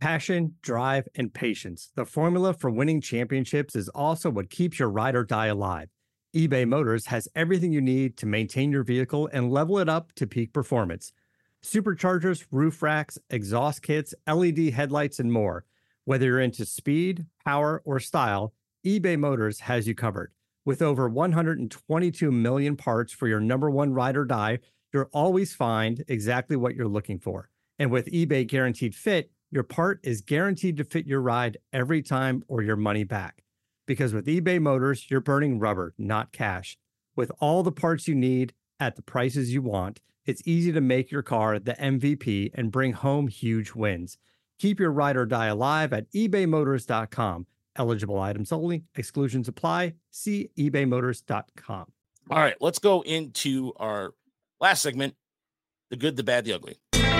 Passion, drive, and patience. The formula for winning championships is also what keeps your ride or die alive. eBay Motors has everything you need to maintain your vehicle and level it up to peak performance. Superchargers, roof racks, exhaust kits, LED headlights, and more. Whether you're into speed, power, or style, eBay Motors has you covered. With over 122 million parts for your number one ride or die, you'll always find exactly what you're looking for. And with eBay Guaranteed Fit, your part is guaranteed to fit your ride every time or your money back. Because with eBay Motors, you're burning rubber, not cash. With all the parts you need at the prices you want, it's easy to make your car the MVP and bring home huge wins. Keep your ride or die alive at ebaymotors.com. Eligible items only. Exclusions apply. See ebaymotors.com. All right, let's go into our last segment, the good, the bad, the ugly.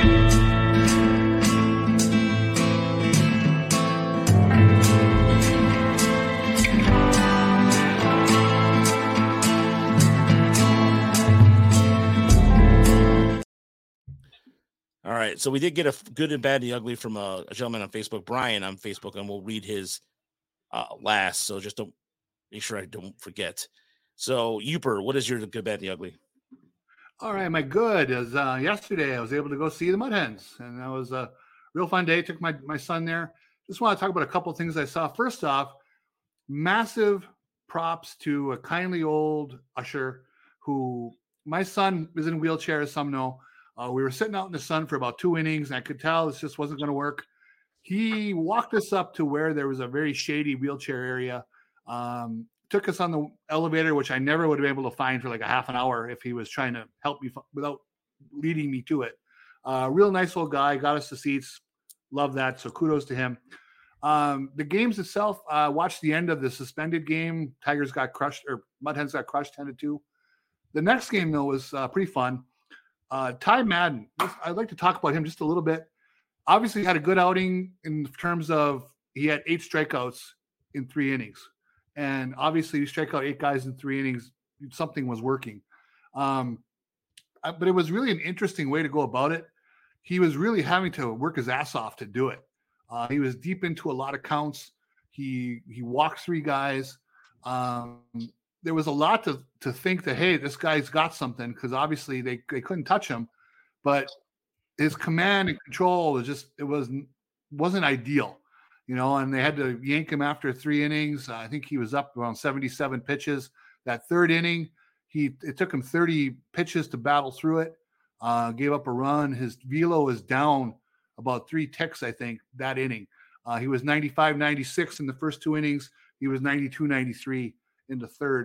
All right, so we did get a good and bad and the ugly from a gentleman on Facebook, Brian on Facebook, and we'll read his last. So just don't make sure I don't forget. So, Uper, what is your good, bad, and the ugly? All right, my good is yesterday I was able to go see the Mud Hens, and that was a real fun day. Took my son there. Just want to talk about a couple of things I saw. First off, massive props to a kindly old usher who my son is in a wheelchair, as some know. We were sitting out in the sun for about 2 innings, and I could tell this just wasn't going to work. He walked us up to where there was a very shady wheelchair area, took us on the elevator, which I never would have been able to find for like a half an hour if he was trying to help me without leading me to it. Real nice old guy, got us the seats. Love that. So kudos to him. The games itself, watched the end of the suspended game. Tigers got crushed, or Mud Hens got crushed 10-2. The next game, though, was pretty fun. Ty Madden, I'd like to talk about him just a little bit. Obviously had a good outing in terms of he had 8 strikeouts in 3 innings. And obviously you strike out 8 guys in 3 innings, something was working. But it was really an interesting way to go about it. He was really having to work his ass off to do it. He was deep into a lot of counts. He walked 3 guys. There was a lot to think that, hey, this guy's got something, because obviously they couldn't touch him, but his command and control was just, wasn't ideal, and they had to yank him after 3 innings. I think he was up around 77 pitches. That 3rd inning, it took him 30 pitches to battle through it. Gave up a run. His velo was down about 3 ticks, I think, that inning. He was 95, 96 in the first 2 innings. He was 92, 93 in the 3rd.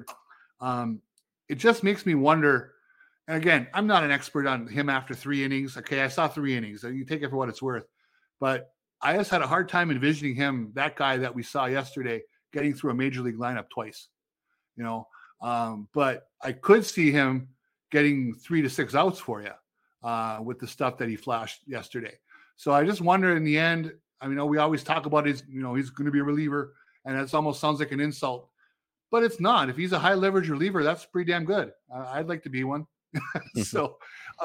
It just makes me wonder. And again, I'm not an expert on him after 3 innings. Okay, I saw 3 innings. So you take it for what it's worth. But I just had a hard time envisioning him, that guy that we saw yesterday, getting through a major league lineup twice. But I could see him getting 3 to 6 outs for you with the stuff that he flashed yesterday. So I just wonder in the end. I mean, we always talk about he's going to be a reliever, and it almost sounds like an insult, but it's not. If he's a high leverage reliever, that's pretty damn good. I'd like to be one. So,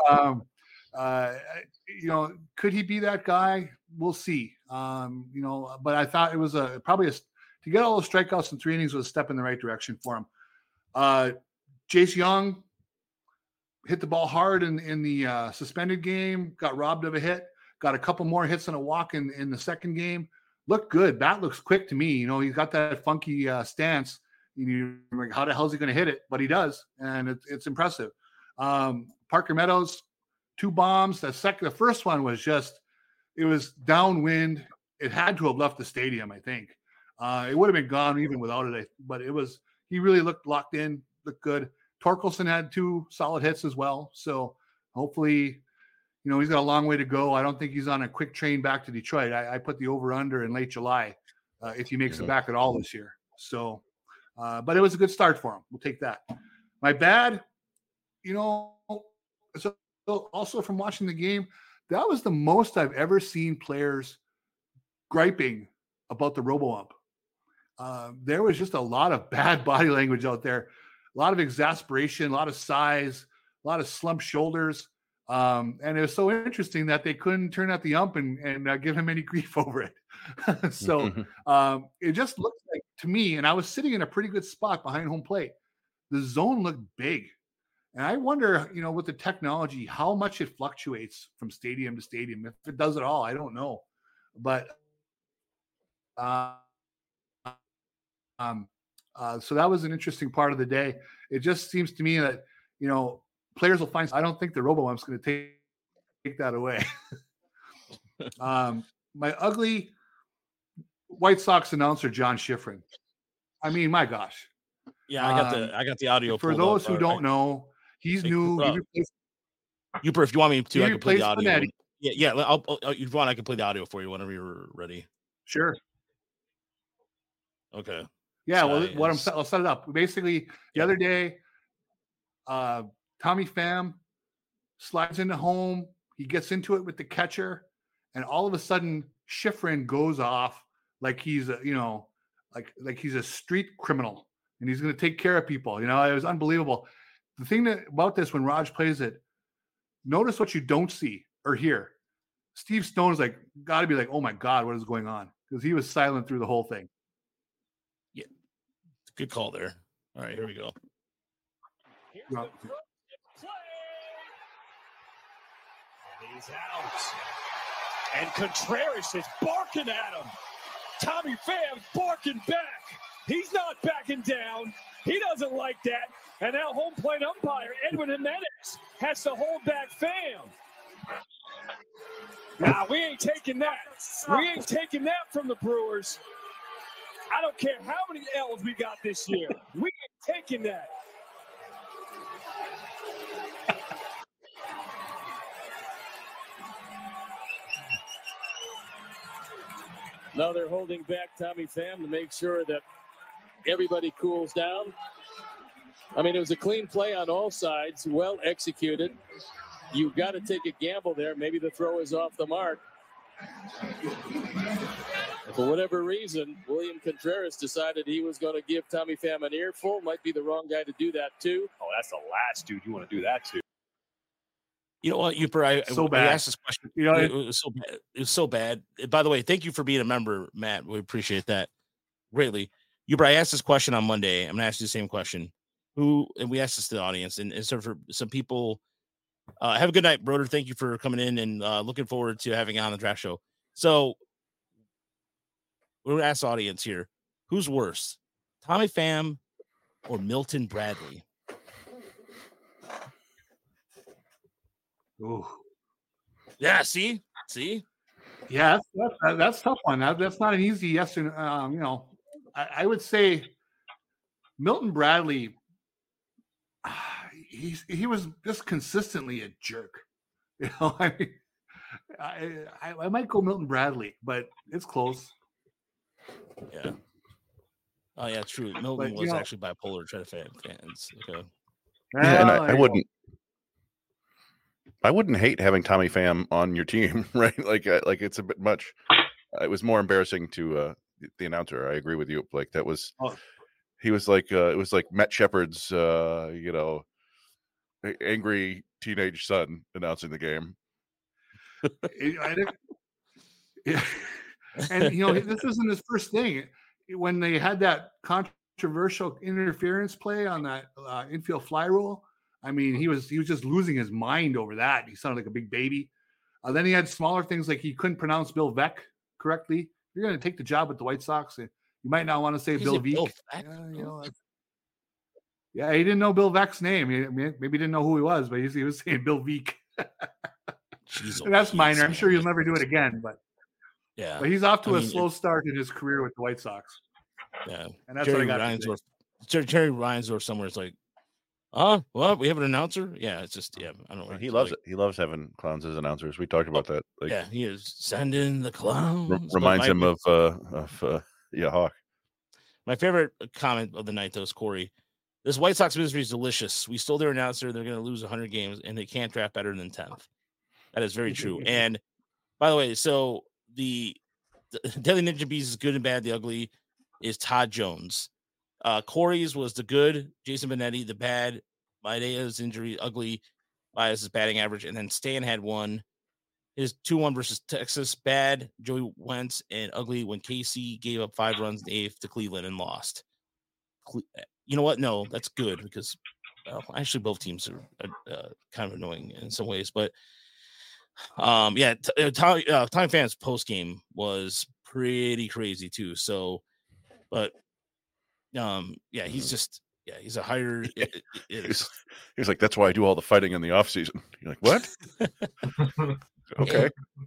could he be that guy? We'll see. But I thought it was to get all those strikeouts in 3 innings was a step in the right direction for him. Jace Young hit the ball hard in the suspended game, got robbed of a hit, got a couple more hits and a walk in the second game. Looked good. Bat looks quick to me. He's got that funky stance. You're like, how the hell is he going to hit it? But he does, and it's impressive. Parker Meadows, 2 bombs. The first one was it was downwind. It had to have left the stadium, I think. It would have been gone even without it, but he really looked locked in, looked good. Torkelson had 2 solid hits as well. So hopefully, he's got a long way to go. I don't think he's on a quick train back to Detroit. I put the over-under in late July if he makes it back at all this year. So, but it was a good start for him. We'll take that. My bad, so also from watching the game, that was the most I've ever seen players griping about the robo-ump. There was just a lot of bad body language out there, a lot of exasperation, a lot of sighs, a lot of slumped shoulders. And it was so interesting that they couldn't turn out the ump and give him any grief over it. So it just looked like to me, and I was sitting in a pretty good spot behind home plate. The zone looked big. And I wonder, with the technology, how much it fluctuates from stadium to stadium. If it does at all, I don't know. But so that was an interesting part of the day. It just seems to me that, players will find, I don't think the RoboUmp's going to take that away. My ugly White Sox announcer, John Schifrin. I mean, my gosh. Yeah, I got the audio. For those who don't know, he's new. If you want me to, I can play the audio. Benetti. Yeah. If you want, I can play the audio for you whenever you're ready. Sure. Okay. Yeah. Well, I'll set it up. Basically, the other day, Tommy Pham slides into home. He gets into it with the catcher, and all of a sudden, Schifrin goes off like he's like he's a street criminal, and he's going to take care of people. It was unbelievable. The thing about this, when Raj plays it, notice what you don't see or hear. Steve Stone's got to be like, oh my God, what is going on? Because he was silent through the whole thing. Yeah. Good call there. All right, here we go. Yeah. He's out. And Contreras is barking at him. Tommy Pham's barking back. He's not backing down. He doesn't like that. And now home plate umpire Edwin Jimenez has to hold back Pham. Nah, we ain't taking that. We ain't taking that from the Brewers. I don't care how many L's we got this year. We ain't taking that. Now they're holding back Tommy Pham to make sure that everybody cools down. I mean, it was a clean play on all sides, well executed. You've got to take a gamble there. Maybe the throw is off the mark. For whatever reason, William Contreras decided he was going to give Tommy Pham an earful. Might be the wrong guy to do that, too. Oh, that's the last dude you want to do that to. You know what, Uper? I asked this question. It was so bad. It was so bad. By the way, thank you for being a member, Matt. We appreciate that greatly. Uper, I asked this question on Monday. I'm going to ask you the same question. And we asked this to the audience, and so for some people, have a good night, Broder. Thank you for coming in, and looking forward to having you on the draft show. So we're going to ask the audience here, who's worse, Tommy Pham or Milton Bradley? Ooh. Yeah, see? Yeah, that's a tough one. That's not an easy yes or I would say Milton Bradley, he was just consistently a jerk. I mean, I might go Milton Bradley, but it's close. Yeah. Oh yeah, true. Milton was actually bipolar. Try to fans. Okay. Yeah, and I wouldn't hate having Tommy Pham on your team, right? Like it's a bit much. It was more embarrassing to the announcer. I agree with you. Like that was, he was like, it was like Matt Shepard's, angry teenage son announcing the game. And this isn't his first thing. When they had that controversial interference play on that infield fly rule, I mean, he was just losing his mind over that. He sounded like a big baby. Then he had smaller things like he couldn't pronounce Bill Veeck correctly. If you're going to take the job with the White Sox, you might not want to say Bill Veeck. Yeah, he didn't know Bill Veeck's name. Maybe he didn't know who he was, but he was saying Bill Veeck. And that's minor. I'm sure he'll never do it again. But yeah, but he's off to a slow start in his career with the White Sox. Yeah, and that's what I got. Terry Reinsdorf somewhere. It's like, oh, well, we have an announcer. Yeah, it's just I don't know. He loves it. He loves having clowns as announcers. We talked about that. Like, yeah, he is sending the clowns. Reminds him of Hawk. My favorite comment of the night, though, is Corey. This White Sox misery is delicious. We stole their announcer. They're going to lose 100 games, and they can't draft better than 10th. That is very true. And by the way, so the Daily Ninja Bees is good and bad. The ugly is Todd Jones. Corey's was the good, Jason Benetti, the bad, Maeda's injury, ugly, Bias's batting average, and then Stan had one. His 2-1 versus Texas, bad. Joey Wentz, and ugly when KC gave up 5 runs in the 8th to Cleveland and lost. You know what? No, that's good because actually both teams are kind of annoying in some ways. But Tommy Pham's post game was pretty crazy too. So, but he's a higher. He's like, that's why I do all the fighting in the off season. You're like, what? Okay.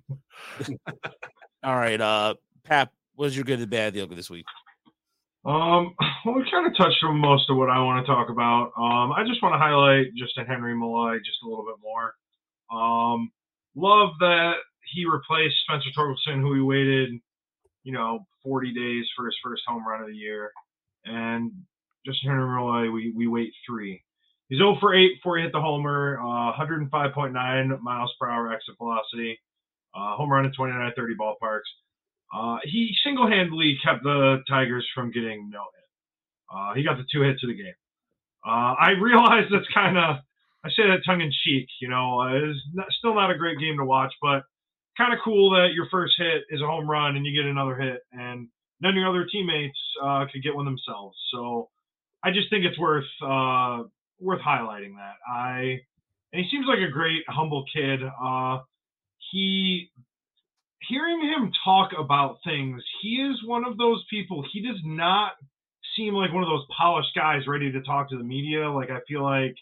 All right, Pap, what's your good, the bad, the ugly this week? Well, we kind of touched on most of what I want to talk about. I just want to highlight Justin Henry Malloy just a little bit more. Love that he replaced Spencer Torkelson, who he waited, 40 days for his first home run of the year. And Justin Henry Malloy, we wait 3. He's 0 for 8 before he hit the homer, 105.9 miles per hour exit velocity, home run in 29-30 ballparks. He single-handedly kept the Tigers from getting no hit. He got the 2 hits of the game. I realize that's kind of, I say that tongue-in-cheek, it's still not a great game to watch, but kind of cool that your first hit is a home run and you get another hit, and none of your other teammates could get one themselves. So I just think it's worth highlighting that. And he seems like a great, humble kid. Hearing him talk about things, he is one of those people. He does not seem like one of those polished guys ready to talk to the media. Like, I feel like,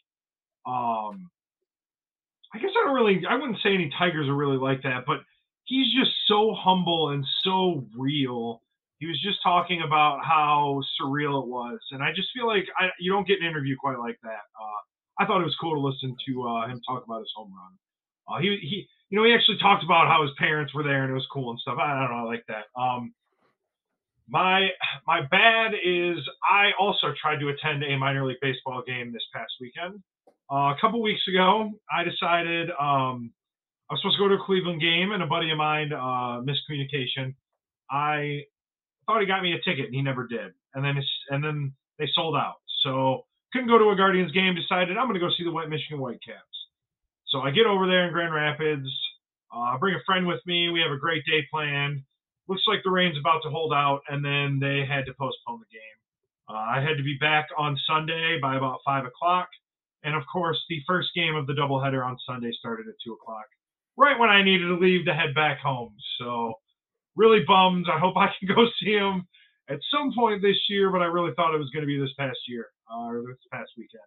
I guess I wouldn't say any Tigers are really like that, but he's just so humble and so real. He was just talking about how surreal it was. And I just feel like you don't get an interview quite like that. I thought it was cool to listen to him talk about his home run. He actually talked about how his parents were there and it was cool and stuff. I don't know, I like that. My bad is I also tried to attend a minor league baseball game this past weekend. A couple weeks ago, I decided I was supposed to go to a Cleveland game, and a buddy of mine, miscommunication. I thought he got me a ticket, and he never did. And then they sold out. So couldn't go to a Guardians game. Decided I'm going to go see the Michigan Whitecaps. So I get over there in Grand Rapids. Bring a friend with me. We have a great day planned. Looks like the rain's about to hold out, and then they had to postpone the game. I had to be back on Sunday by about 5 o'clock. And, of course, the first game of the doubleheader on Sunday started at 2 o'clock, right when I needed to leave to head back home. So really bummed. I hope I can go see him at some point this year, but I really thought it was going to be this past year or this past weekend.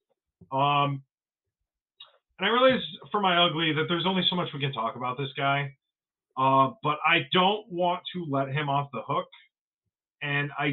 And I realize for my ugly that there's only so much we can talk about this guy, but I don't want to let him off the hook. And I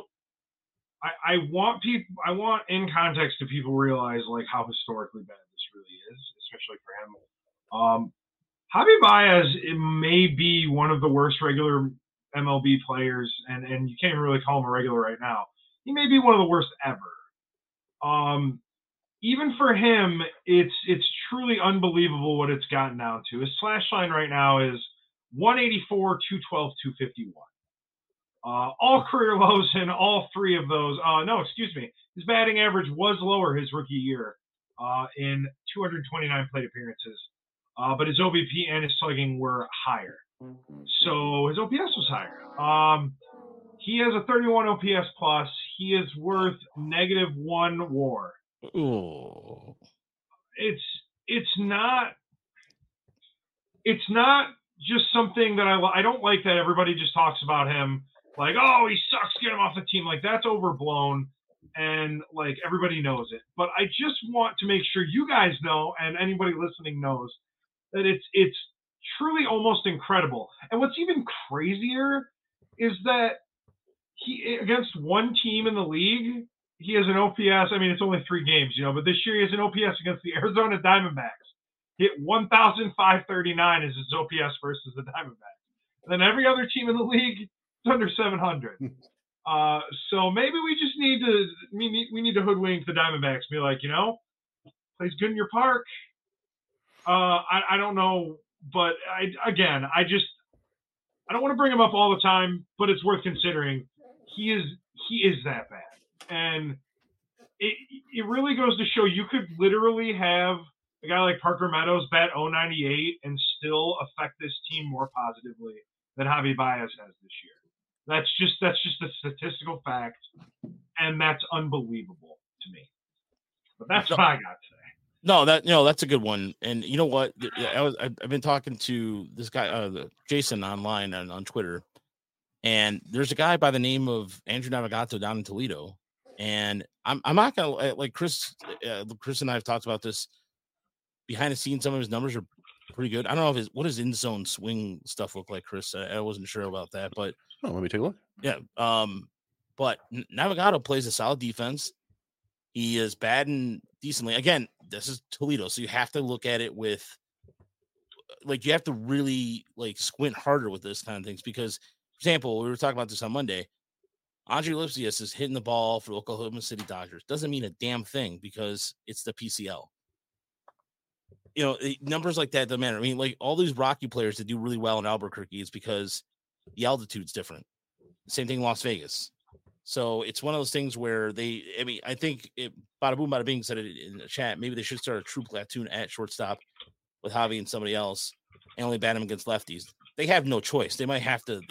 want in context to people realize like how historically bad this really is, especially for him. Javi Baez, it may be one of the worst regular MLB players, and you can't even really call him a regular right now. He may be one of the worst ever. Even for him, it's truly unbelievable what it's gotten down to. His slash line right now is 184, 212, 251. All career lows in all 3 of those. His batting average was lower his rookie year in 229 plate appearances. But his OBP and his slugging were higher. So his OPS was higher. He has a 31 OPS plus. He is worth -1 WAR. Ooh. It's not just something that I don't like that everybody just talks about him like, oh, he sucks, get him off the team. Like, that's overblown, and like everybody knows it. But I just want to make sure you guys know, and anybody listening knows, that it's truly almost incredible. And what's even crazier is that he, against one team in the league, he has an OPS. I mean, it's only 3 games, but this year he has an OPS against the Arizona Diamondbacks. Hit 1,539 is his OPS versus the Diamondbacks. And then every other team in the league is under 700. So maybe we just need to hoodwink the Diamondbacks. Be like, plays good in your park. I don't know, but I don't want to bring him up all the time, but it's worth considering. He is that bad, and it really goes to show you could literally have a guy like Parker Meadows bat 098 and still affect this team more positively than Javi Baez has this year. That's just a statistical fact, and that's unbelievable to me. But that's what I got today. No, that's a good one. And you know what? I've been talking to this guy, Jason, online and on Twitter, and there's a guy by the name of Andrew Navigato down in Toledo. And I'm not gonna like Chris and I have talked about this behind the scenes. Some of his numbers are pretty good. I don't know what his in zone swing stuff look like, Chris. I wasn't sure about that, but let me take a look. Yeah. But Navigato plays a solid defense. He is batting decently. Again, this is Toledo, so you have to look at it with you have to really squint harder with this kind of things because, for example, we were talking about this on Monday. Andre Lipsius is hitting the ball for Oklahoma City Dodgers. Doesn't mean a damn thing because it's the PCL. Numbers like that don't matter. I mean, all these Rocky players that do really well in Albuquerque is because the altitude's different. Same thing in Las Vegas. So it's one of those things where I think Bada Boom Bada Bing said it in the chat. Maybe they should start a true platoon at shortstop with Javi and somebody else and only bat him against lefties. They have no choice. They might have to.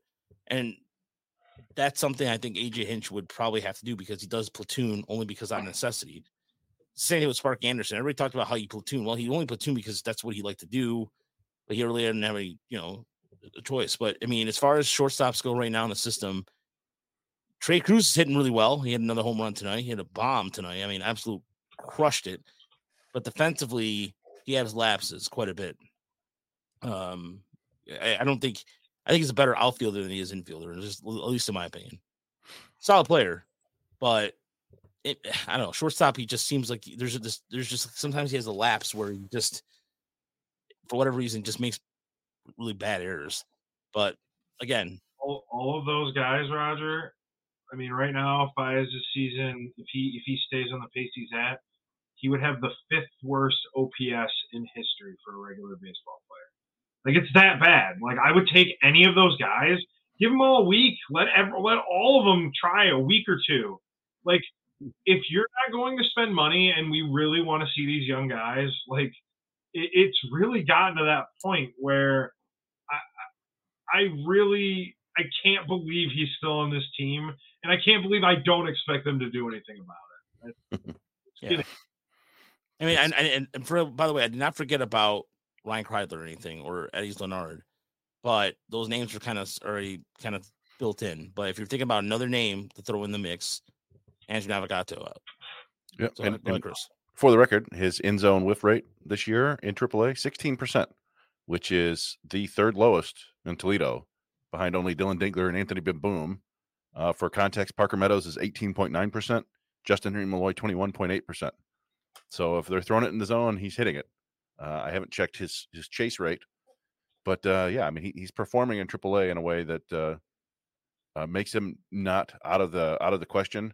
That's something I think AJ Hinch would probably have to do because he does platoon only because of necessity. Same thing with Spark Anderson. Everybody talked about how he platoon. Well, he only platoon because that's what he liked to do, but he really didn't have any, a choice. But I mean, as far as shortstops go right now in the system, Trey Cruz is hitting really well. He had another home run tonight. He had a bomb tonight. I mean, absolute crushed it. But defensively, he has lapses quite a bit. I think he's a better outfielder than he is infielder, just at least in my opinion. Solid player, but I don't know. Shortstop, he just seems like there's just sometimes he has a lapse where he just, for whatever reason, just makes really bad errors. But again, all of those guys, Roger. I mean, right now, if Baez's season, if he stays on the pace he's at, he would have the 5th worst OPS in history for a regular baseball player. It's that bad. I would take any of those guys, give them all a week, let all of them try a week or two. If you're not going to spend money and we really want to see these young guys, it's really gotten to that point where I can't believe he's still on this team, and I can't believe I don't expect them to do anything about it. Yeah. I mean, and by the way, I did not forget about Ryan Kreidler or anything, or Eddie Leonard, but those names are already built in. But if you're thinking about another name to throw in the mix, Andrew Navigato out. Yep. So, and for the record, his in-zone whiff rate this year in AAA, 16%, which is the 3rd lowest in Toledo, behind only Dylan Dinkler and Anthony Boom. For context, Parker Meadows is 18.9%, Justin Henry Malloy 21.8%. So if they're throwing it in the zone, he's hitting it. I haven't checked his chase rate, but yeah, I mean he's performing in AAA in a way that makes him not out of the question.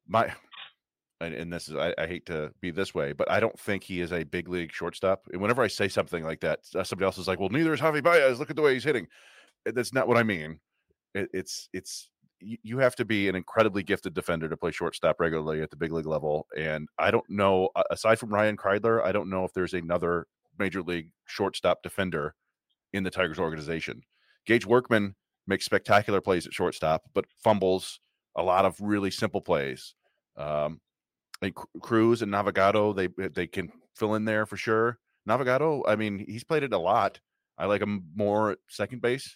And this is I hate to be this way, but I don't think he is a big league shortstop. And whenever I say something like that, somebody else is like, "Well, neither is Javi Baez. Look at the way he's hitting." That's not what I mean. It's you have to be an incredibly gifted defender to play shortstop regularly at the big league level. And I don't know, aside from Ryan Kreidler, I don't know if there's another major league shortstop defender in the Tigers organization. Gage Workman makes spectacular plays at shortstop, but fumbles a lot of really simple plays. Like Cruz and Navigato, they can fill in there for sure. Navigato, I mean, he's played it a lot. I like him more at second base.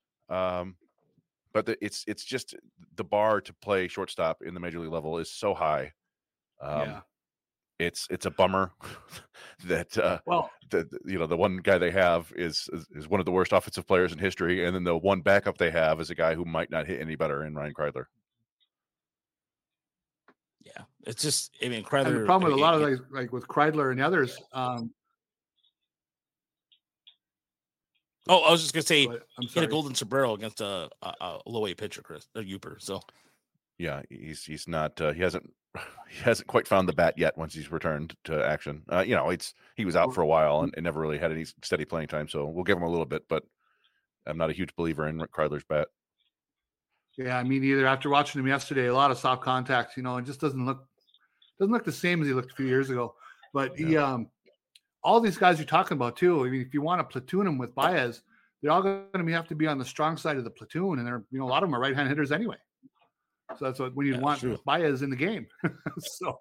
But it's just the bar to play shortstop in the major league level is so high. It's a bummer that the one guy they have is one of the worst offensive players in history, and then the one backup they have is a guy who might not hit any better in Ryan Kreidler. Yeah, it's just Kreidler. And the problem with a lot of with Kreidler and the others. I was just gonna say he had a golden sombrero against a low A pitcher, Chris Uper. So yeah, he's not he hasn't quite found the bat yet once he's returned to action. He was out for a while and never really had any steady playing time, so we'll give him a little bit, but I'm not a huge believer in Kreidler's bat. Yeah, me neither. After watching him yesterday, a lot of soft contacts, it just doesn't look the same as he looked a few years ago. But all these guys you're talking about too. I mean, if you want to platoon them with Baez, they're all going to have to be on the strong side of the platoon, and they're a lot of them are right-hand hitters anyway. So that's what when you want Baez in the game. So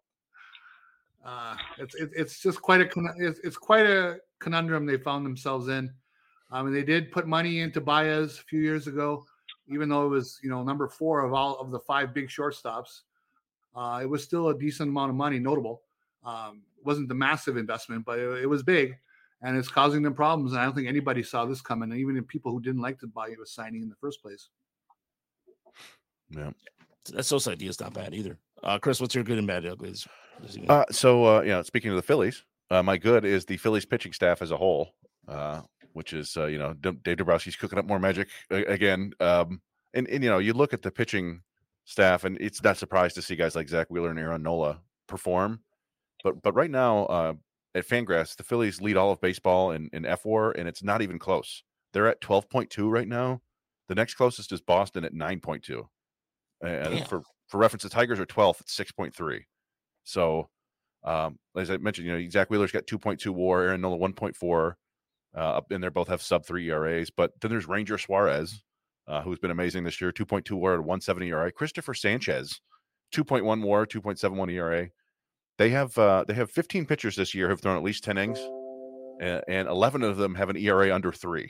it's just quite a conundrum they found themselves in. They did put money into Baez a few years ago, even though it was number 4 of all of the 5 big shortstops. It was still a decent amount of money, notable. Wasn't the massive investment, but it was big, and it's causing them problems. And I don't think anybody saw this coming, even if people who didn't like the Baez was signing in the first place. Yeah, that Sosa idea is not bad either. Chris, what's your good and bad uglies? Speaking of the Phillies, my good is the Phillies pitching staff as a whole, which is Dave Dombrowski's cooking up more magic again. And you look at the pitching staff, and it's not surprised to see guys like Zach Wheeler and Aaron Nola perform. But right now at Fangraphs, the Phillies lead all of baseball in FWAR, and it's not even close. They're at 12.2 right now. The next closest is Boston at 9.2. And for reference, the Tigers are 12th at 6.3. So, as I mentioned, Zach Wheeler's got 2.2 WAR, Aaron Nola 1.4, and they both have sub-3 ERAs. But then there's Ranger Suarez, who's been amazing this year, 2.2 WAR at 1.70 ERA. Christopher Sanchez, 2.1 WAR, 2.71 ERA. They have 15 pitchers this year who've thrown at least 10 innings, and 11 of them have an ERA under 3.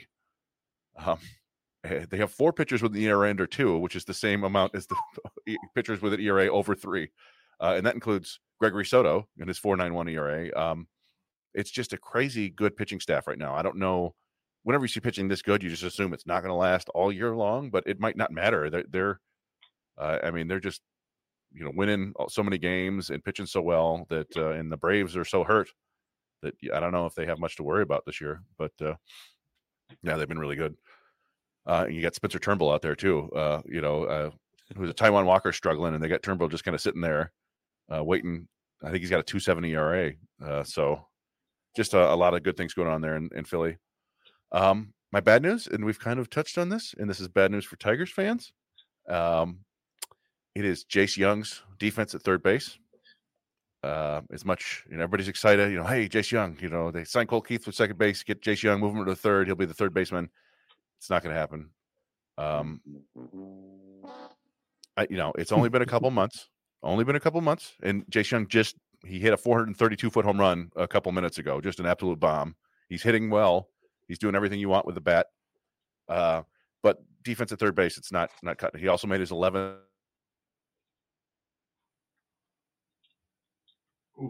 They have 4 pitchers with an ERA under 2, which is the same amount as the pitchers with an ERA over 3. And that includes Gregory Soto and his 4.91 ERA. It's just a crazy good pitching staff right now. I don't know. Whenever you see pitching this good, you just assume it's not going to last all year long, but it might not matter. They're just winning so many games and pitching so well that, and the Braves are so hurt that I don't know if they have much to worry about this year. But they've been really good. And you got Spencer Turnbull out there too. Who's a Taiwan Walker struggling, and they got Turnbull just kind of sitting there waiting. I think he's got a 2.70 ERA. So just a lot of good things going on there in Philly. My bad news, and we've kind of touched on this, and this is bad news for Tigers fans. It is Jace Young's defense at third base. As much, everybody's excited. Hey, Jace Young. They signed Cole Keith for second base, get Jace Young, move him to the third. He'll be the third baseman. It's not going to happen. It's only been a couple months. And Jace Young he hit a 432-foot home run a couple minutes ago. Just an absolute bomb. He's hitting well. He's doing everything you want with the bat. But defense at third base, it's not cutting. He also made his 11th. Oof.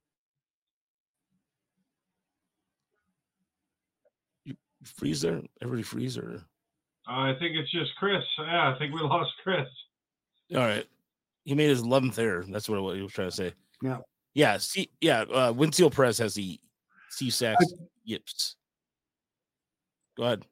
You freeze there? Everybody freeze or? I think it's just Chris. Yeah, I think we lost Chris. All right. He made his 11th error. That's what he was trying to say. Yeah. Yeah. Winfield Perez has the Steve Sachs yips. Go ahead.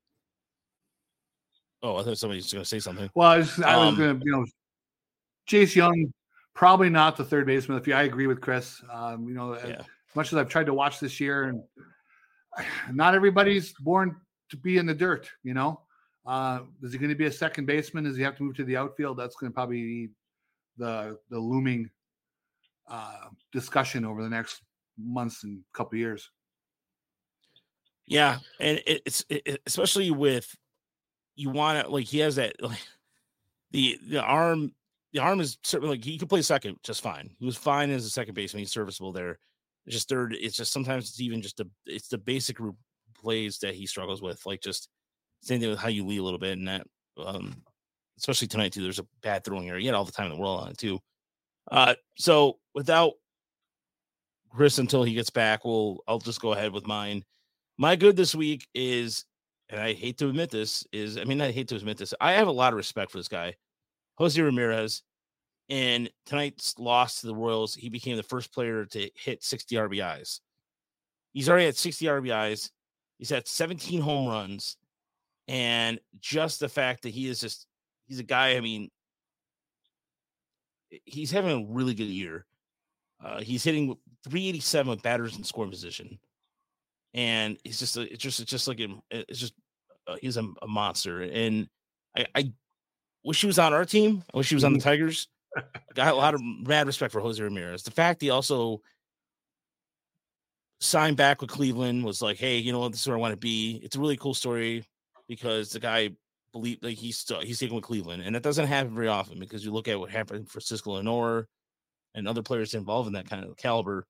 Oh, I thought somebody was going to say something. Well, I was going to, Jace Young, probably not the third baseman. I agree with Chris. As much as I've tried to watch this year, and not everybody's born to be in the dirt. Is he going to be a second baseman? Does he have to move to the outfield? That's going to probably be the looming discussion over the next months and couple of years. Yeah, and it's especially with he has that the arm. The arm is certainly he can play second just fine. He was fine as a second baseman. He's serviceable there. It's just third. It's just sometimes it's even just it's the basic plays that he struggles with. Like just same thing with how you lead a little bit, and that especially tonight too. There's a bad throwing area. He had all the time in the world on it too. So without Chris until he gets back, I'll just go ahead with mine. My good this week is, and I hate to admit this, I have a lot of respect for this guy, Jose Ramirez. In tonight's loss to the Royals, he became the first player to hit 60 RBIs. He's already at 60 RBIs. He's had 17 home runs. And just the fact that he's a guy, he's having a really good year. He's hitting 387 with batters in scoring position. And he's he's a monster. And I wish he was on our team. I wish he was on the Tigers. I got a lot of mad respect for Jose Ramirez. The fact he also signed back with Cleveland, was like, hey, you know what, this is where I want to be. It's a really cool story because the guy believed like he's taking with Cleveland, and that doesn't happen very often because you look at what happened for Cisco Lenore and other players involved in that kind of caliber.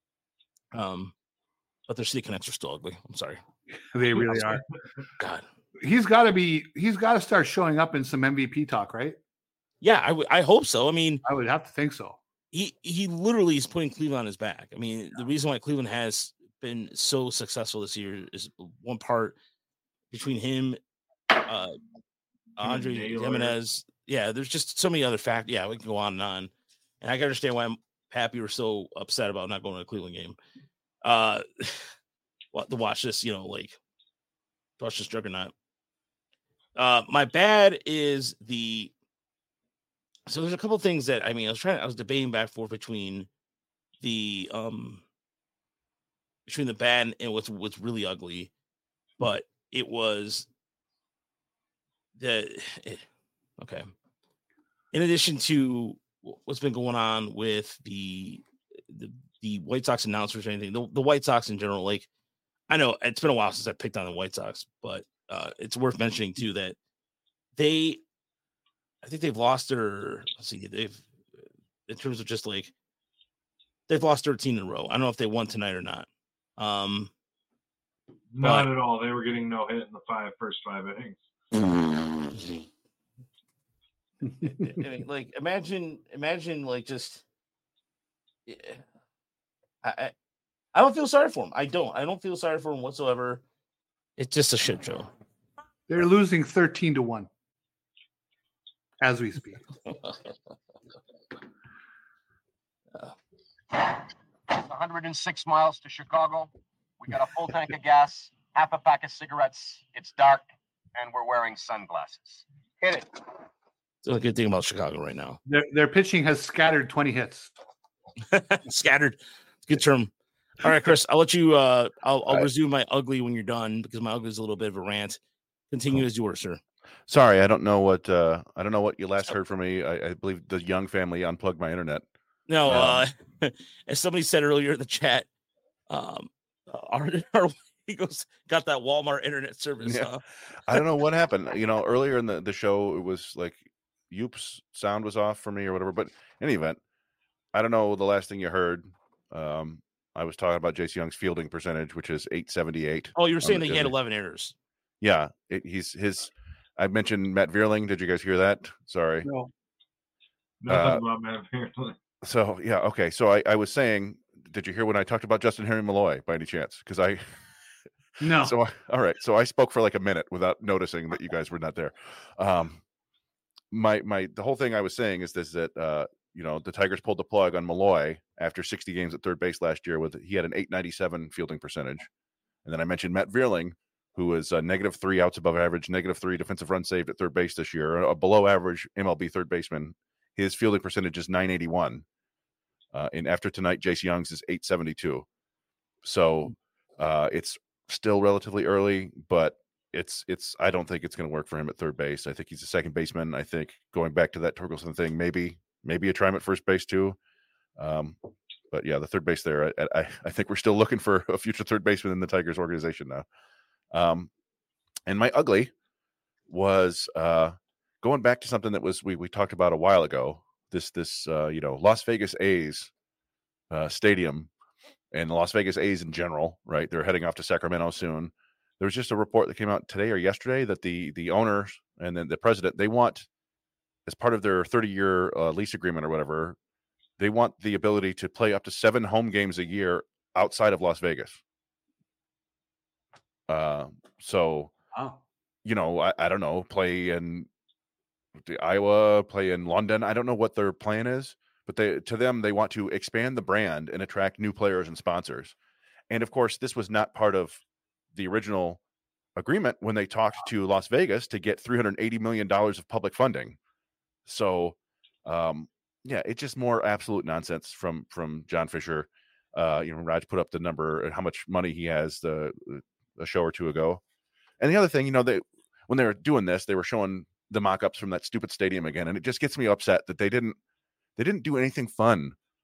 But their city connects are still ugly. I'm sorry. They really are. God. He's got to start showing up in some MVP talk, right? Yeah, I hope so. I mean, I would have to think so. He literally is putting Cleveland on his back. I mean, the reason why Cleveland has been so successful this year is one part between him, Andre Jimenez. Yeah, there's just so many other factors. Yeah, we can go on and on. And I can understand why Pappy were so upset about not going to a Cleveland game. To watch this, watch this juggernaut. My bad is so there's a couple things that, I was debating back and forth between the bad and what's really ugly, but it was okay. In addition to what's been going on with the White Sox announcers or anything, the White Sox in general, like, I know it's been a while since I picked on the White Sox, but it's worth mentioning too that I think they've lost in terms of just like, they've lost 13 in a row. I don't know if they won tonight or not. Not at all. They were getting no hit in the first five innings. Like, imagine like just, I don't feel sorry for him. I don't feel sorry for him whatsoever. It's just a shit show. They're losing 13-1 as we speak. 106 miles to Chicago. We got a full tank of gas, half a pack of cigarettes. It's dark, and we're wearing sunglasses. Hit it. It's a good thing about Chicago right now. Their pitching has scattered 20 hits. Scattered. Good term. All right, Chris, I'll let you I'll resume my ugly when you're done because my ugly is a little bit of a rant. Continue as you were, sir. Sorry, I don't know what you last heard from me. I believe the Young family unplugged my internet. No, as somebody said earlier in the chat, he goes, got that Walmart internet service. Yeah. Huh? I don't know what happened. Earlier in the show, it was like Youp's sound was off for me or whatever. But in any event, I don't know the last thing you heard. I was talking about Jace Young's fielding percentage, which is .878. Oh, you were saying that he had 11 errors. Yeah, I mentioned Matt Vierling. Did you guys hear that? Sorry. No. Nothing about Matt Vierling. So, yeah, okay. So I was saying, did you hear when I talked about Justin Henry Malloy by any chance? Because No. So, all right. So I spoke for like a minute without noticing that you guys were not there. The whole thing I was saying is that the Tigers pulled the plug on Malloy after 60 games at third base last year. He had an .897 fielding percentage. And then I mentioned Matt Vierling, who was -3 outs above average, -3 defensive run saved at third base this year, a below average MLB third baseman. His fielding percentage is .981. And after tonight, Jace Young's is .872. So it's still relatively early, but I don't think it's going to work for him at third base. I think he's a second baseman. I think going back to that Torkelson thing, maybe a try him at first base too. But yeah, the third base there, I think we're still looking for a future third baseman in the Tigers organization now. And my ugly was going back to something that was we talked about a while ago. This Las Vegas A's stadium and the Las Vegas A's in general, right? They're heading off to Sacramento soon. There was just a report that came out today or yesterday that the owners and then the president, they want, as part of their 30-year lease agreement or whatever, they want the ability to play up to 7 home games a year outside of Las Vegas. So, wow. I don't know, play in Iowa, play in London. I don't know what their plan is, but they want to expand the brand and attract new players and sponsors. And of course, this was not part of the original agreement when they talked to Las Vegas to get $380 million of public funding. So, it's just more absolute nonsense from John Fisher. Raj put up the number and how much money he has a show or two ago. And the other thing, when they were doing this, they were showing the mock-ups from that stupid stadium again, and it just gets me upset that they didn't do anything fun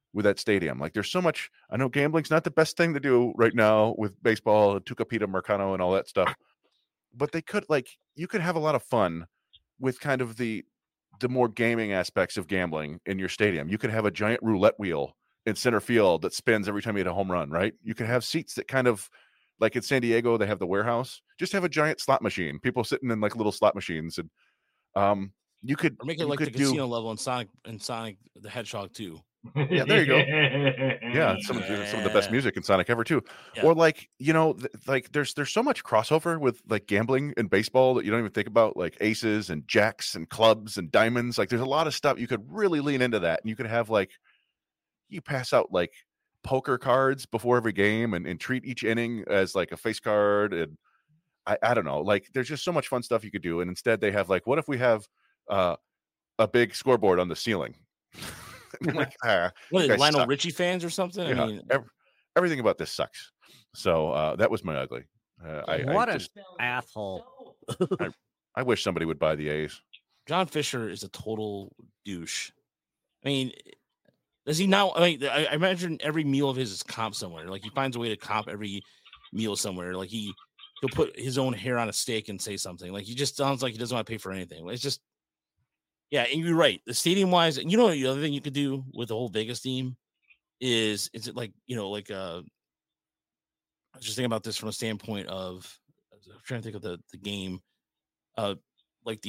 with that stadium. Like there's so much. I know gambling's not the best thing to do right now with baseball, Tucapita Mercano, and all that stuff, but they could you could have a lot of fun with kind of the more gaming aspects of gambling in your stadium. You could have a giant roulette wheel in center field that spins every time you hit a home run, right? You could have seats that kind of like in San Diego, they have the warehouse. Just have a giant slot machine. People sitting in like little slot machines, and you could or make it like the casino level in Sonic the Hedgehog 2. Yeah, there you go. Yeah, some of the best music in Sonic ever too. Yeah. Or there's so much crossover with like gambling and baseball that you don't even think about, like aces and jacks and clubs and diamonds. Like there's a lot of stuff you could really lean into that, and you could have you pass out like poker cards before every game and treat each inning as like a face card. And I don't know, like there's just so much fun stuff you could do. And instead they have what if we have a big scoreboard on the ceiling? What are they, Lionel Richie fans or something? Yeah, I mean, everything about this sucks. So that was my ugly. What an asshole! I wish somebody would buy the A's. John Fisher is a total douche. I mean, does he now? I imagine every meal of his is comp somewhere. Like he finds a way to comp every meal somewhere. Like he'll put his own hair on a steak and say something. Like he just sounds like he doesn't want to pay for anything. It's just. Yeah, and you're right. The stadium wise, the other thing you could do with the whole Vegas theme is it I was just thinking about this from a standpoint of I'm trying to think of the game, like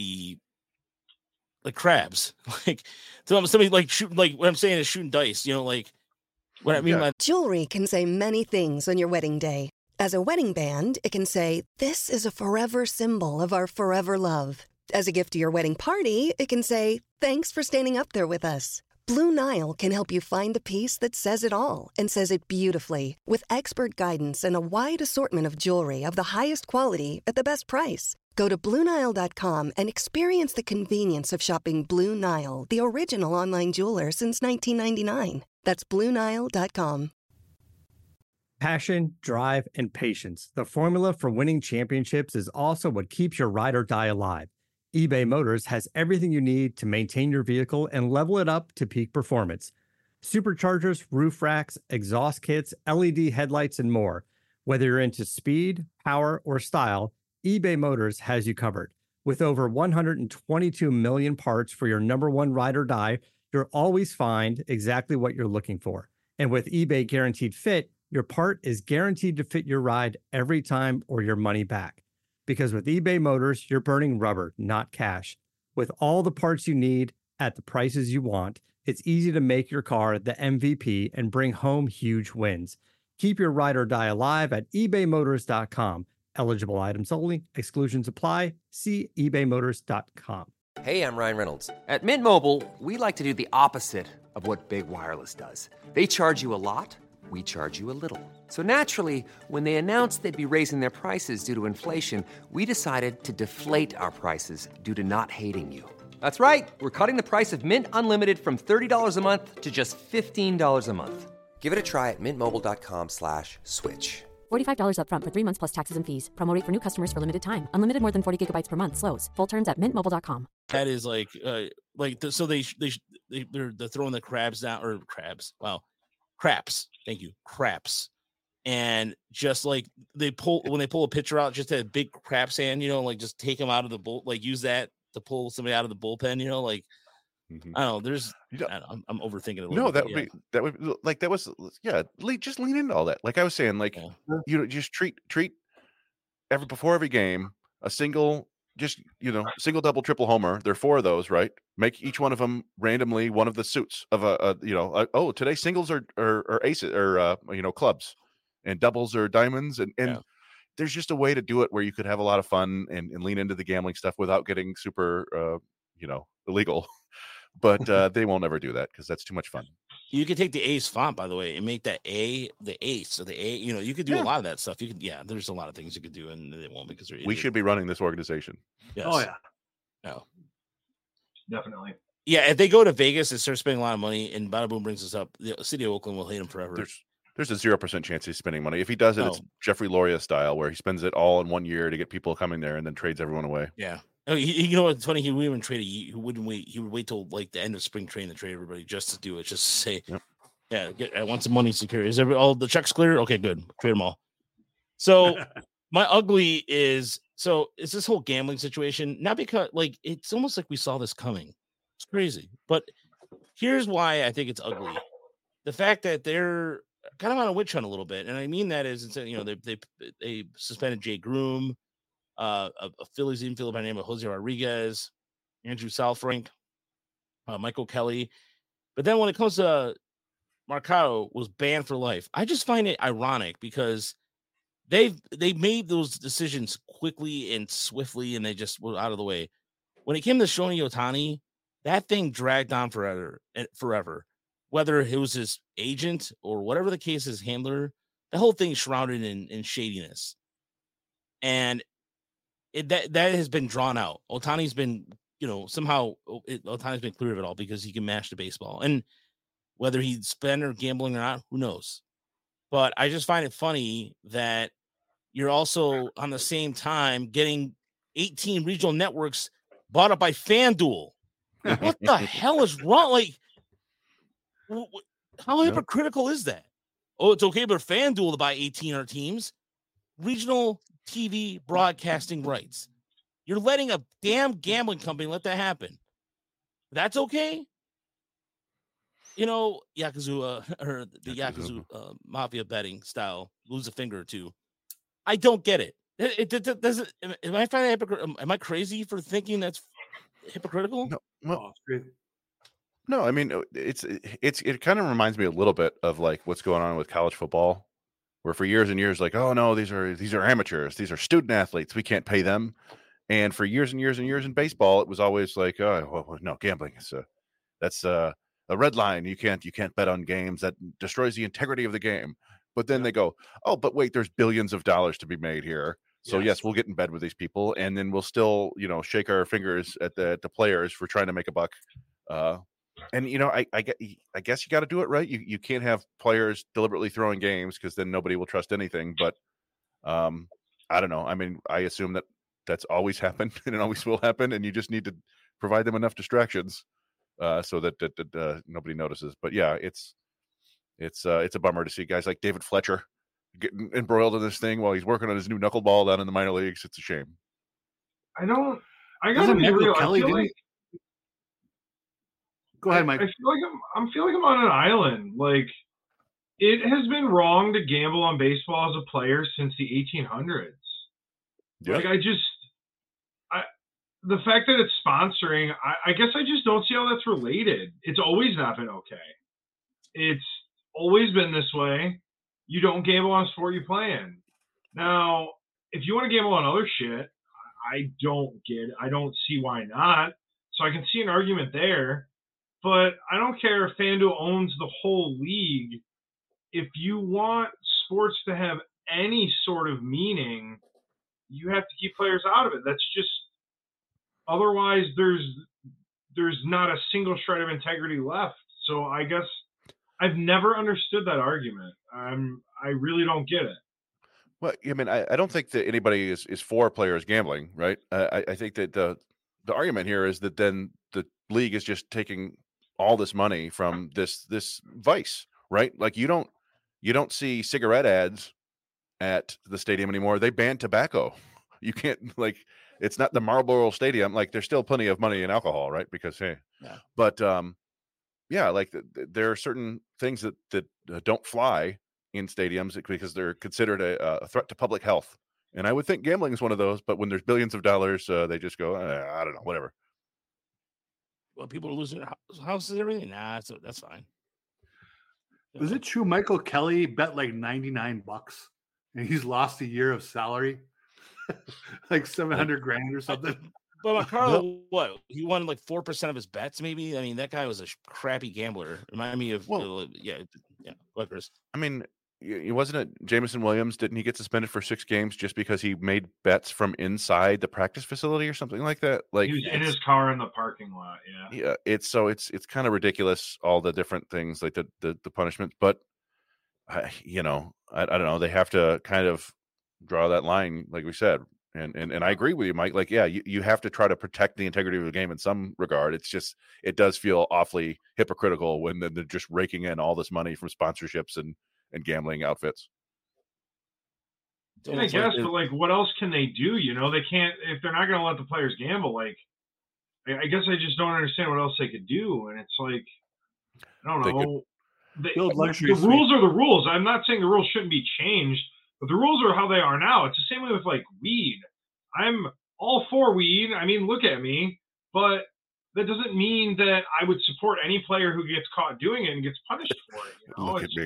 crabs, somebody like shooting, like what I'm saying is shooting dice. What I mean by jewelry can say many things on your wedding day. As a wedding band, it can say, "This is a forever symbol of our forever love." As a gift to your wedding party, it can say, "Thanks for standing up there with us." Blue Nile can help you find the piece that says it all and says it beautifully, with expert guidance and a wide assortment of jewelry of the highest quality at the best price. Go to BlueNile.com and experience the convenience of shopping Blue Nile, the original online jeweler since 1999. That's BlueNile.com. Passion, drive, and patience. The formula for winning championships is also what keeps your ride or die alive. eBay Motors has everything you need to maintain your vehicle and level it up to peak performance. Superchargers, roof racks, exhaust kits, LED headlights, and more. Whether you're into speed, power, or style, eBay Motors has you covered. With over 122 million parts for your number one ride or die, you'll always find exactly what you're looking for. And with eBay Guaranteed Fit, your part is guaranteed to fit your ride every time or your money back. Because with eBay Motors, you're burning rubber, not cash. With all the parts you need at the prices you want, it's easy to make your car the MVP and bring home huge wins. Keep your ride or die alive at ebaymotors.com. Eligible items only. Exclusions apply. See ebaymotors.com. Hey, I'm Ryan Reynolds. At Mint Mobile, we like to do the opposite of what Big Wireless does. They charge you a lot. We charge you a little. So naturally, when they announced they'd be raising their prices due to inflation, we decided to deflate our prices due to not hating you. That's right. We're cutting the price of Mint Unlimited from $30 a month to just $15 a month. Give it a try at mintmobile.com/switch. $45 up front for 3 months plus taxes and fees. Promo rate for new customers for limited time. Unlimited more than 40 gigabytes per month. Slows full terms at mintmobile.com. that is so they're throwing the crabs down, or crabs. Wow. Craps. Thank you. Craps. And just like when they pull a pitcher out, just a big crap sand, just take them out of the bull, use that to pull somebody out of the bullpen, Mm-hmm. I don't know. I'm overthinking it a little No, bit. Just lean into all that. Like I was saying, just treat before every game a single, single, double, triple homer. There are 4 of those, right? Make each one of them randomly one of the suits of today singles are aces or clubs, and doubles are diamonds, and there's just a way to do it where you could have a lot of fun and lean into the gambling stuff without getting super illegal. But they won't ever do that because that's too much fun. You could take the Ace font, by the way, and make that A the Ace, or the A. You could do a lot of that stuff. There's a lot of things you could do, and they won't because we should be running this organization. Yes. Oh yeah. No. Definitely. Yeah, if they go to Vegas and start spending a lot of money, and Bada Boom brings us up, the city of Oakland will hate him forever. There's a 0% chance he's spending money. If he does it, it's Jeffrey Loria style, where he spends it all in 1 year to get people coming there and then trades everyone away. Yeah. Oh, you know what's funny? He wouldn't even trade he wouldn't wait. He would wait till the end of spring training to trade everybody just to do it, just to say, Yeah, I want some money security. Is all the checks clear? Okay, good. Trade them all. So my ugly is this whole gambling situation. Not because like it's almost like we saw this coming. It's crazy, but here's why I think it's ugly: the fact that they're kind of on a witch hunt a little bit, and I mean that is, they suspended Jay Groom, a Phillies infielder by the name of Jose Rodriguez, Andrew Salfrank, Michael Kelly, but then when it comes to Mercado was banned for life. I just find it ironic because they made those decisions quickly and swiftly, and they just were out of the way. When it came to Shohei Ohtani, that thing dragged on forever. Whether it was his agent or whatever the case, his handler, the whole thing shrouded in shadiness, and that has been drawn out. Ohtani's been, somehow Ohtani's been clear of it all because he can mash the baseball, and whether he's spent or gambling or not, who knows? But I just find it funny that you're also on the same time getting 18 regional networks bought up by FanDuel. What the hell is wrong? Like, how hypocritical is that? Oh, it's okay for FanDuel to buy 18 other teams. Regional TV broadcasting rights. You're letting a damn gambling company let that happen. That's okay? Yakuza or the Yakuza mafia betting style, lose a finger or two. I don't get it. It doesn't. Am I finding hypocritical? Am I crazy for thinking that's hypocritical? No, well, no. I mean, it kind of reminds me a little bit of like what's going on with college football, where for years and years, like, oh no, these are amateurs, these are student athletes, we can't pay them. And for years and years and years in baseball, it was always like, oh well, no, gambling is that's a red line. You can't bet on games. That destroys the integrity of the game. But then they go, oh, but wait, there's billions of dollars to be made here. So yes, we'll get in bed with these people, and then we'll still, shake our fingers at the players for trying to make a buck. And I guess you got to do it right. You can't have players deliberately throwing games because then nobody will trust anything. But I don't know. I mean, I assume that's always happened and it always will happen, and you just need to provide them enough distractions so that nobody notices. But yeah, it's a bummer to see guys like David Fletcher getting embroiled in this thing while he's working on his new knuckleball down in the minor leagues. It's a shame. I gotta be real. Go ahead, Mike. I feel like I'm on an island. Like, it has been wrong to gamble on baseball as a player since the 1800s. Yeah. Like, the fact that it's sponsoring, I guess I just don't see how that's related. It's always not been okay. It's always been this way. You don't gamble on a sport you play in. Now, if you want to gamble on other shit, I don't see why not. So I can see an argument there, but I don't care if FanDuel owns the whole league. If you want sports to have any sort of meaning, you have to keep players out of it. That's just, otherwise there's not a single shred of integrity left. So I guess I've never understood that argument. I really don't get it. Well, I mean, I don't think that anybody is for players gambling, right? I think that the argument here is that then the league is just taking all this money from this vice, right? Like you don't see cigarette ads at the stadium anymore. They banned tobacco. You can't, like, it's not the Marlboro Stadium. Like, there's still plenty of money in alcohol, right? Because but yeah, like there are certain things that don't fly in stadiums because they're considered a threat to public health. And I would think gambling is one of those, but when there's billions of dollars, they just go, I don't know, whatever. Well, people are losing their houses and everything. Nah, that's fine. Is it true Michael Kelly bet like $99 and he's lost a year of salary? Like $700,000 or something. But Carlo, what? He won like 4% of his bets, maybe? I mean, that guy was a crappy gambler. Remind me of, yeah. Chris. I mean, wasn't it Jameson Williams? Didn't he get suspended for 6 games just because he made bets from inside the practice facility or something like that? Like he was in his car in the parking lot. Yeah. It's kind of ridiculous, all the different things, like the punishment. But I don't know. They have to kind of draw that line, like we said. And I agree with you, Mike. Like, yeah, you have to try to protect the integrity of the game in some regard. It's just, it does feel awfully hypocritical when they're just raking in all this money from sponsorships and gambling outfits. I guess, but like, what else can they do? You know, they can't, if they're not going to let the players gamble. Like, I guess I just don't understand what else they could do. And it's like, I don't know. The rules are the rules. I'm not saying the rules shouldn't be changed, but the rules are how they are now. It's the same way with like weed. I'm all for weed. I mean, look at me, but that doesn't mean that I would support any player who gets caught doing it and gets punished for it. You know? Look at me.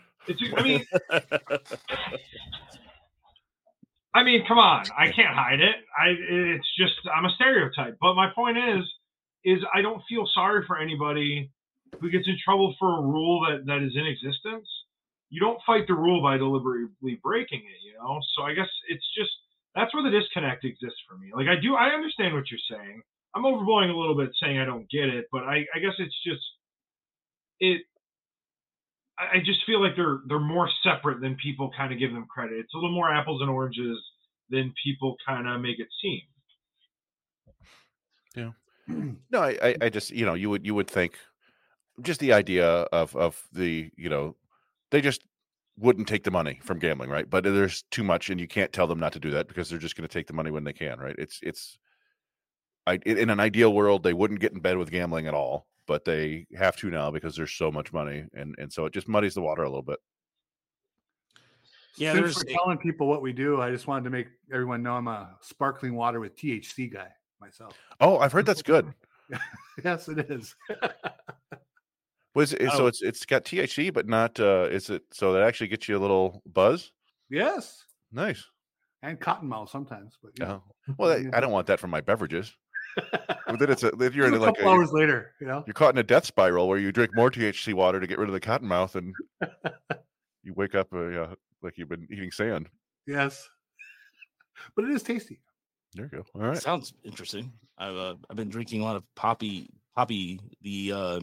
I mean, come on. I can't hide it. It's just, I'm a stereotype. But my point is I don't feel sorry for anybody who gets in trouble for a rule that is in existence. You don't fight the rule by deliberately breaking it, you know? So I guess it's just, that's where the disconnect exists for me. Like, I understand what you're saying. I'm overblowing a little bit saying I don't get it, but I guess it's just, I just feel like they're more separate than people kind of give them credit. It's a little more apples and oranges than people kind of make it seem. Yeah. No, I just, you know, you would think just the idea of the, you know, they just wouldn't take the money from gambling, right? But there's too much, and you can't tell them not to do that because they're just going to take the money when they can, right? In an ideal world, they wouldn't get in bed with gambling at all, but they have to now because there's so much money, and so it just muddies the water a little bit. Yeah, since we're telling people what we do, I just wanted to make everyone know I'm a sparkling water with THC guy myself. Oh, I've heard that's good. Yes, it is. So it's got THC, but not. Is it so that actually gets you a little buzz? Yes. Nice. And cottonmouth sometimes, but yeah. Well, I don't want that from my beverages. But then if you're in like hours later, you know, you're caught in a death spiral where you drink more THC water to get rid of the cottonmouth, and you wake up like you've been eating sand. Yes, but it is tasty. There you go. All right, sounds interesting. I've been drinking a lot of poppy, the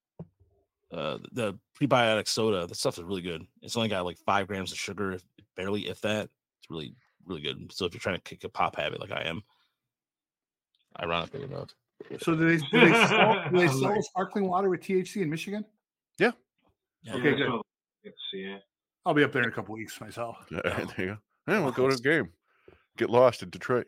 prebiotic soda. That stuff is really good. It's only got like 5 grams of sugar, barely, if that. It's really, really good. So if you're trying to kick a pop habit like I am, ironically enough. So do they sell sparkling water with THC in Michigan? Yeah. Okay, good. I'll be up there in a couple weeks myself. There you go. Yeah, we'll go to the game. Get lost in Detroit.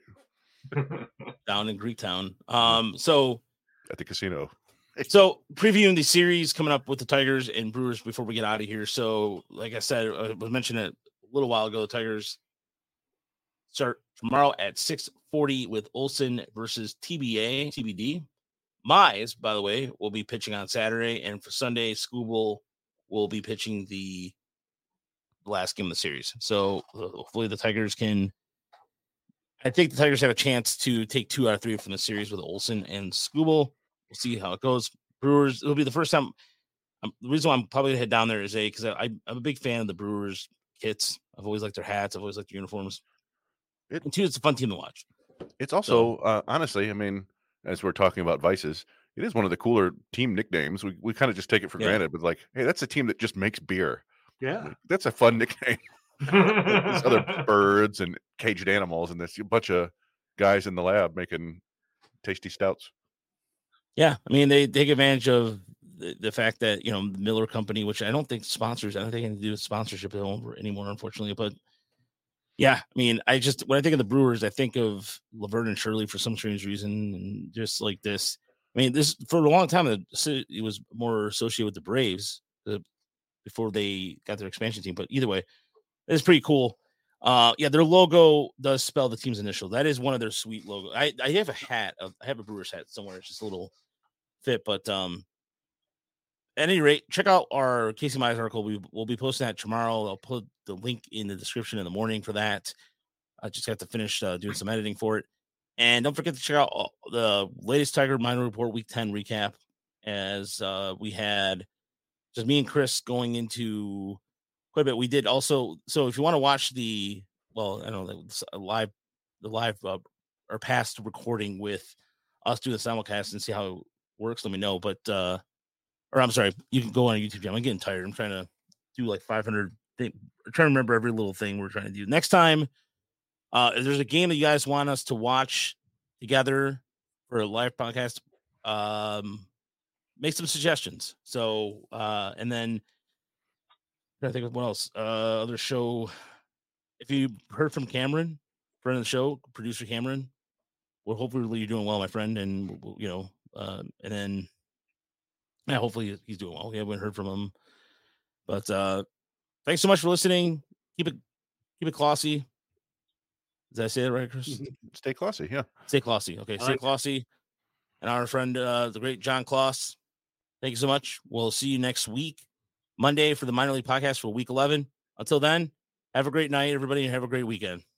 Down in Greektown. So at the casino. So previewing the series coming up with the Tigers and Brewers before we get out of here. So like I said, I was mentioning it a little while ago, the Tigers start tomorrow at 6:40 with Olson versus TBD. Mize, by the way, will be pitching on Saturday, and for Sunday, Skubal will be pitching the last game of the series. So hopefully the Tigers can. I think the Tigers have a chance to take 2 out of 3 from the series with Olson and Skubal. We'll see how it goes. Brewers, it'll be the first time. The reason why I'm probably going to head down there is because I'm a big fan of the Brewers kits. I've always liked their hats. I've always liked their uniforms. And 2, it's a fun team to watch. It's also, honestly, I mean, as we're talking about vices, it is one of the cooler team nicknames. We kind of just take it for granted, but like, hey, that's a team that just makes beer. Yeah. Like, that's a fun nickname. These other birds and caged animals, and there's a bunch of guys in the lab making tasty stouts. Yeah, I mean, they take advantage of the fact that, you know, the Miller Company, which I don't think sponsors, I don't think anything to do with sponsorship anymore, unfortunately. But yeah, I mean, when I think of the Brewers, I think of Laverne and Shirley for some strange reason, and just like this. I mean, this for a long time it was more associated with the Braves before they got their expansion team. But either way, it's pretty cool. Yeah, their logo does spell the team's initial. That is one of their sweet logos. I have a hat. I have a Brewers hat somewhere. It's just a little fit, but at any rate, check out our Casey Mize article. We'll be posting that tomorrow. I'll put the link in the description in the morning for that. I just have to finish doing some editing for it. And don't forget to check out the latest Tiger Minor Report Week 10 recap, as we had just me and Chris going into quite a bit. We did also, so if you want to watch the live or past recording with us doing the simulcast and see how it works, let me know. But or I'm sorry, you can go on a YouTube channel. I'm getting tired. I'm trying to do like 500 things. I'm trying to remember every little thing we're trying to do. Next time If there's a game that you guys want us to watch together for a live podcast, make some suggestions. So, and then I think of what else. Other show. If you heard from Cameron, friend of the show, producer Cameron, well, hopefully you're doing well, my friend, and and then hopefully he's doing well. We haven't heard from him, but thanks so much for listening. Keep it classy. Did I say it right, Chris? Stay classy, yeah. Stay classy. Okay, stay classy. And our friend, the great John Kloss, thank you so much. We'll see you next week, Monday, for the Minor League Podcast for Week 11. Until then, have a great night, everybody, and have a great weekend.